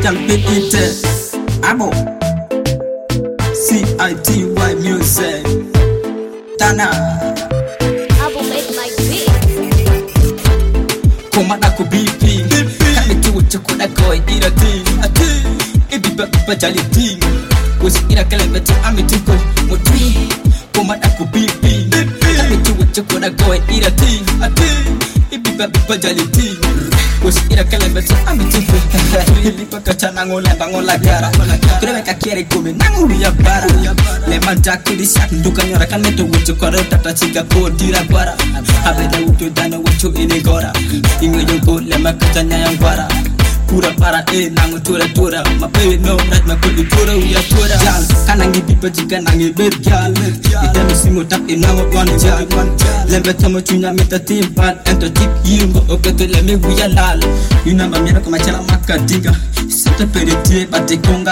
it. Abo CITY music. Tana Abo make like this. Komada ko BP. Kami tu chukuna ko ira ting. Ibi ba jali ting. Was ira kalembeti amitiko mutwi. Komada ko BP. Kami tu chukuna ko ira ting. Ibi ba jali ting. Was ira kalembeti amitiko. Ibi pa kachana ngola gara. Kurebe kakere kumi nanguri ya bara. Le manjaki di sak nduka nyora kan meto wucho kore tata chika ko dira gwara. Abeda wucho dana wucho ini gora. Ingo yonko le makachanya yang gwara. Pura para nangu tura mape no rat makuli tura uya tura jal kanangi bipa jika nangi berjal ita misimu tak inango one jal lembe tamo chunya meta timpan ento tip yungo oketo leme uya lal yuna mamira kama chala makadinga sita peritie bate konga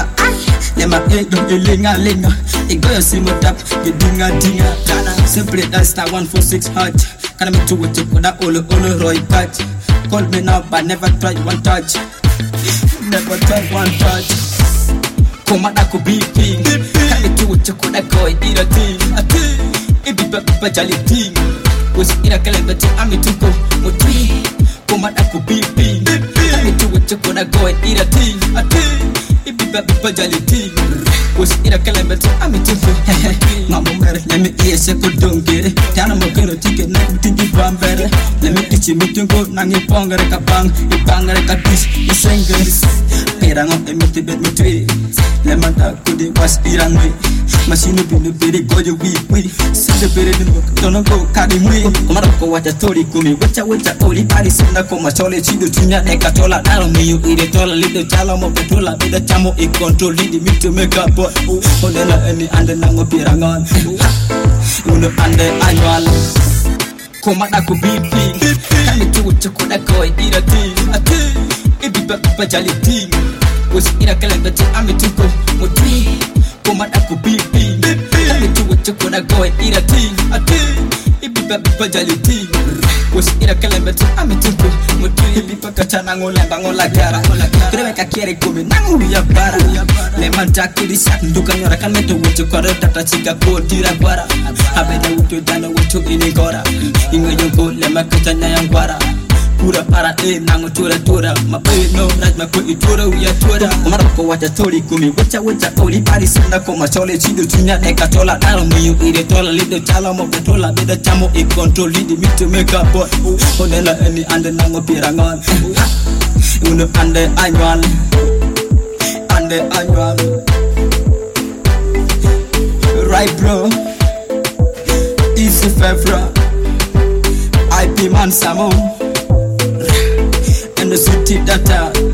lema do elinga igoyo simu tap gedinga kana simple that's star 146 heart kana mitu wucho koda olo roy patch. Call me now, but never try one touch. Never try one touch. Komada ko BP. Kami tu chukuna ko ira ting. Ibi ba jali ting. Was ira kalembeti amituko mutwi. Komada ko BP. Kami tu chukuna ko ira ting. Ibi ba jali ting. Was ira kalembeti amituko. Mambo mere nyami iese ko dongere. Tana mo kero tike na tingi bambere. Let me teach you mitungo nangi pongere kapang ipangere katis isengere perango emitibet mitwe le mata kudi was irangwe machine binu beri gojo wi sinde beri dinu tono go kadi mwe komara ko wacha tori kumi wacha ori pari sinda ko machole chido tunya e katola daro miyu ire tola lido chala mo petola beda chamo e control lidi mitu make up odela eni ande nango perangon uno ande annual Komada ko BP. Kami tu chukuna ko ira ting. Ibi ba jali ting. Was ira kalembeti amituko mutwi. Komada ko BP. Kami tu chukuna ko ira ting. Ibi ba jali ting. Was ira kalembeti amituko mutwi. Ibi pa kachana ngola gara. Kurebe kakere kumi nanguri ya bara. Le manjaki di sak nduka nyora kan meto wucho kore tata chika ko dira gwara. Abeda wucho dana wucho ini gora. Ingo yonko le makachanya yang gwara. Pura para nangu tura mape no rat makuli tura uya tura. Komara ko wacha tori kumi wacha ori pari sinda ko machole chido tunya e katola daro miyu ire tola lido chala mo petola beda chamo e control lidi mitu make up onela eni ande nango pirangon. Uno ande annual right bro easy fevra IP man Samo and the city data